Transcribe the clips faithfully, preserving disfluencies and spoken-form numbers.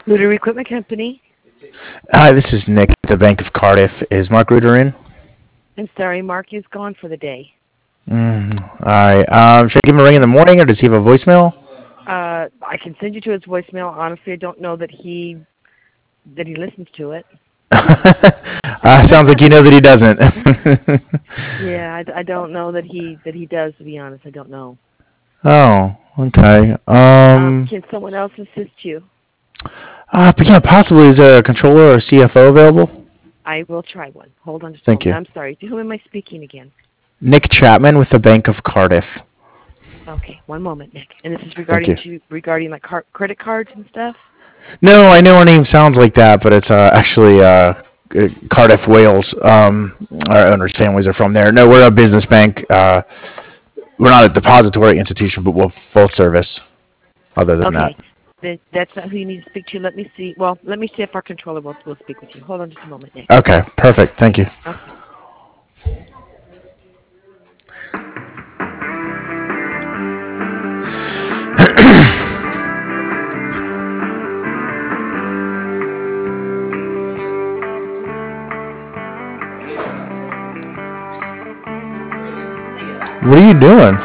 Looter Equipment Company. Hi, this is Nick at the Bank of Cardiff. Is Mark Reuter in? I'm sorry, Mark is gone for the day. Mm, all right. Um, should I give him a ring in the morning, or does he have a voicemail? Uh, I can send you to his voicemail. Honestly, I don't know that he that he listens to it. uh, sounds like you know that he doesn't. Yeah, I, I don't know that he that he does. To be honest, I don't know. Oh, okay. Um, Um, can someone else assist you? uh, but yeah, possibly is there a controller or C F O available? I will try one. Hold on just a Thank moment. you. I'm sorry. To whom am I speaking again? Nick Chapman with the Bank of Cardiff. Okay, one moment, Nick. And this is Thank regarding you. to regarding like car- credit cards and stuff. No, I know her name sounds like that, but it's uh, actually uh, uh, Cardiff, Wales. Um, our owners' families are from there. No, we're a business bank. Uh, we're not a depository institution, but we're full service. Other than that. Okay, that, that's not who you need to speak to. Let me see. Well, let me see if our controller will, will speak with you. Hold on just a moment, Nick. Okay, perfect. Thank you. Okay. What are you doing?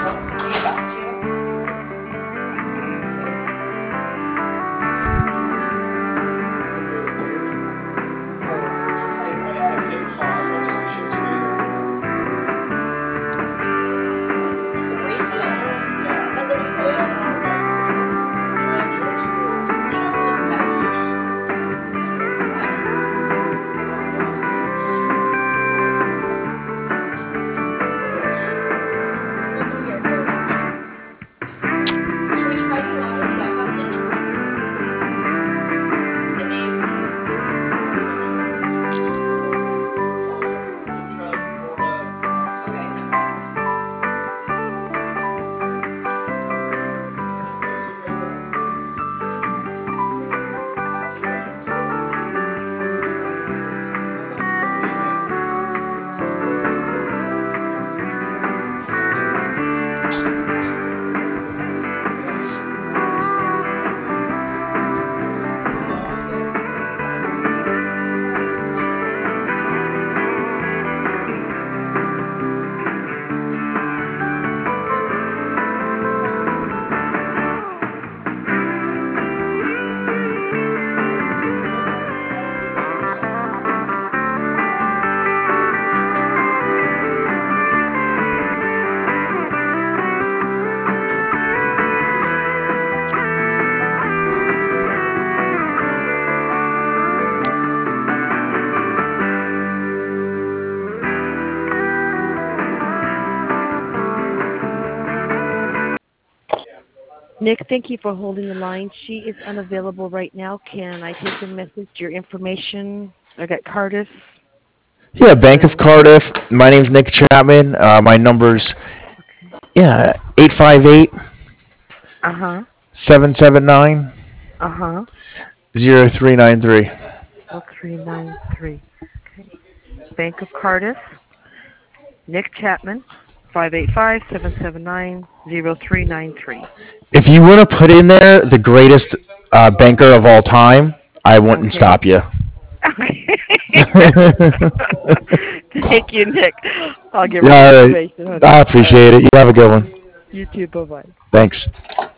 Nick, thank you for holding the line. She is unavailable right now. Can I take a message, your information? I got Cardiff. Yeah, Bank of Cardiff. My name's Nick Chapman. Uh, my number's yeah eight five eight Uh huh. seven seven nine Uh huh. zero three nine three. Oh, three nine three. Okay. Bank of Cardiff. Nick Chapman. Five eight five seven seven nine zero three nine three. If you want to put in there the greatest uh, banker of all time, I wouldn't Okay. stop you. Thank you, Nick. I'll give her the All right. information, honey. I All right. appreciate it. You have a good one. You too. Bye bye. Thanks.